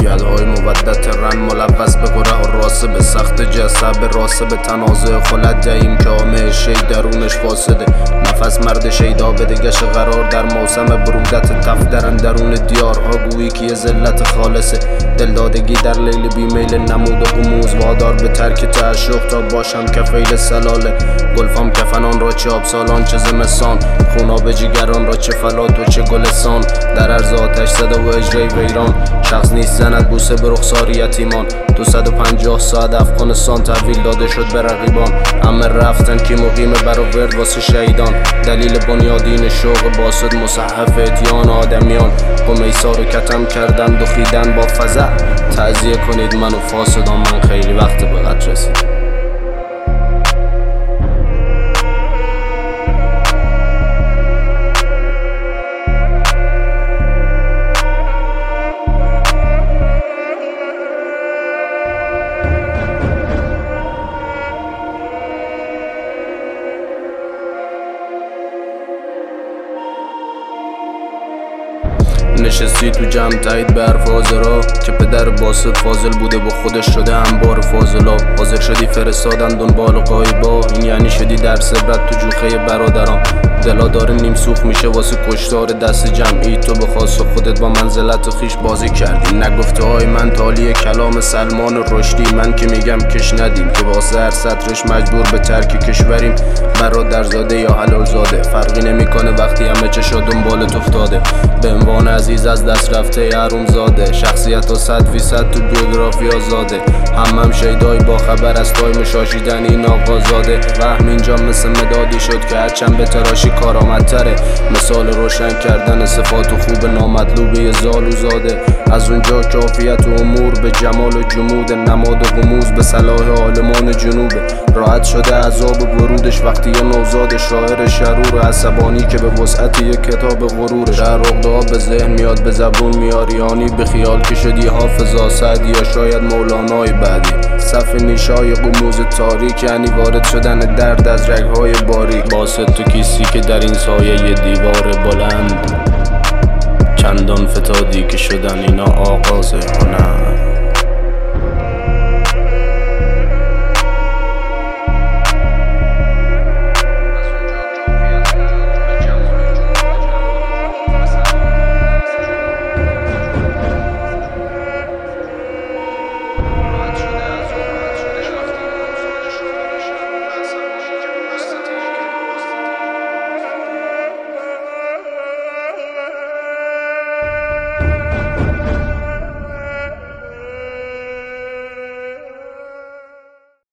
یدهای مودت رن ملوث به گره و راسب سخت جسب راسب تنازع خلت جهیم که آمه شید درونش فاسده نفس مرد شیدا به دگش قرار در موسم برودت تفدرن درون دیارها گویی که یه ذلت خالصه دلدادگی در لیل بیمیل نمود و قموز وادار به ترک تعشق تا باشم کفیل سلاله گلفام کفنان را چه آبسالان چه زمستان خوناب جگران را چه فلات و چه گلستان در عرض آتش صدا و اجرای ویران شخص نیست زند بوسه به رخسار یتیمان 250 ساعت افغانستان تحویل داده شد به رقیبان همه رفتن که مقیم برآورد واسه شهیدان دلیل بنیادین شوق باسد مصحف اتیان آدمیان قمیسا رو کتم کردن دخیدن با فزع تعزیه کنید منو فاسدان من خیلی وقت به قد رسید نشستی تو جمع تایید به حرف حاضرا که پدر باسط فاضل بوده با خودش شده انبار فاضلا حاضر شدی فرستادن دنبال غایبا این یعنی شدی در عبرت تو جوخه برادران دلا داره نیم سوخ میشه واسه کشتار دست جمعی تو به خاص خودت با منزلت خیش بازی کردی نگفته های من تالی کلام سلمان رشدی من که میگم کش ندیم که واسه هر سطرش مجبور به ترک کشوریم برادرزاده یا حلال زاده فرقی نمیکنه وقتی همه چشا دنبالت افتاده به عنوان عزیز از دست رفته حروم زاده شخصیت و 100% تو بیوگرافی آزاده هم شیدای با خبر از تای مشاشیدن این آقازاده وهم اینجا مثل مدادی شد که هرچند به تراشی کارآمدتره مثال روشن کردن صفات و خوب نامطلوبه زالو زاده از اونجا کافیت و امور به جمال و جمود نماد و غموز به صلاح عالمان جنوبه راحت شده عذاب ورودش وقتی یه نوزاد شاعر شرور عصبانی که به وسعت یک کتاب غرورش در عقده‌ها به ذهن میاد به زبون میاریانی به خیال که شدی حافظ سعدی یا شاید مولانای بعدی صف نیشای قموز تاریک یعنی وارد شدن درد از رگهای باریک باسط تو کیسی که در این سایه یه دیوار بلند چندان فتادی که شدن اینا آغاز هنر